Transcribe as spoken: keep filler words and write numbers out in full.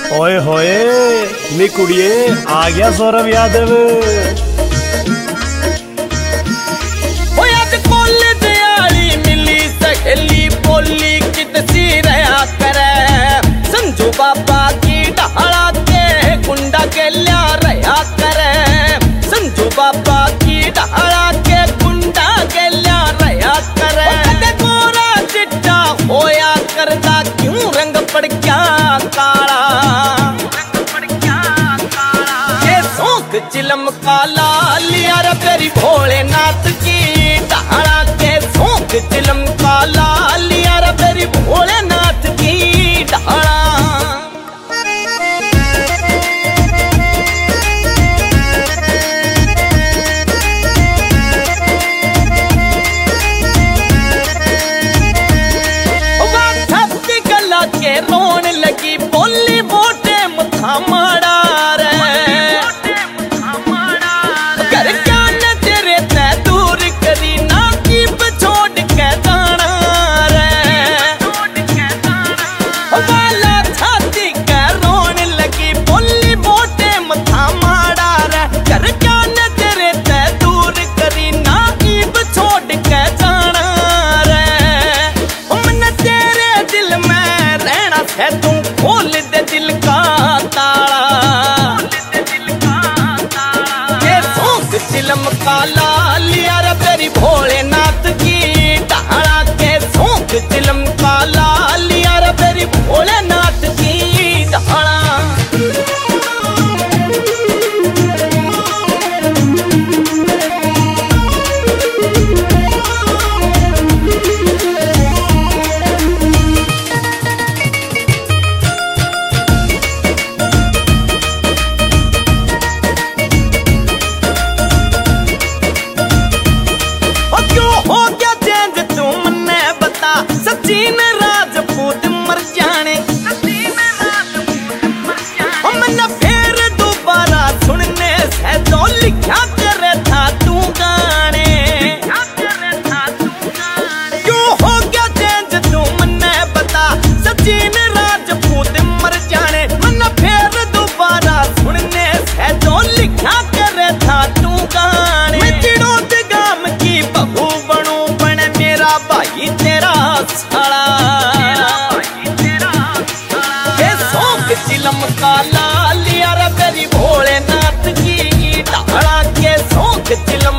ओए होए नी कुड़िए आ गया सौरभ यादव। कॉलेज आली मिली सहेली बोली कितसी रहा करे संजू बाबा की ढाला के गुंडा के लिया रहा करे संजू बाबा की ढाला के गुंडा के लिया रहा करे गोरा चिट्टा होया करदा क्यों रंग पड़ क्या काला ये शौक चिलम काला लिया रे तेरी भोलेनाथ की ढाला के शौक चिलम काला लिया रे तेरी भोलेनाथ की ढाला। गला के रोन लगी बोली बोटे मुथा माड़ा रे घर क्या न तेरे ते दूर करी ना की छोड़ के जाना रे वाला छाती के रोन लगी बोली बोटे मुथा माड़ा रे घर क्या न तेरे ते दूर करी ना की छोड़ के जाना रे मन तेरे दिल में रहना है तू खोल दे दिल का ताला ये शौक चिलम काला लिया रे तेरी भोलेनाथ की ढाला के शौक चिलम काला लिया रे तेरी भोलेनाथ की ढाला। सचिन राजपूत मर जाने हमने फिर दोबारा सुनने से तो लिखा करे था तू गाने क्यों हो गया चेंज तू मन्ने बता सचिन राजपूत मर जाने हमने फिर दोबारा सुनने से तो लिखा करे था तू गाने मैं चिड़ो गाम की बहू बनू बने मेरा भाई तेरा साला ये शौक चिलम काला लिया रे तेरी भोलेनाथ की ढाला के शौक चिलम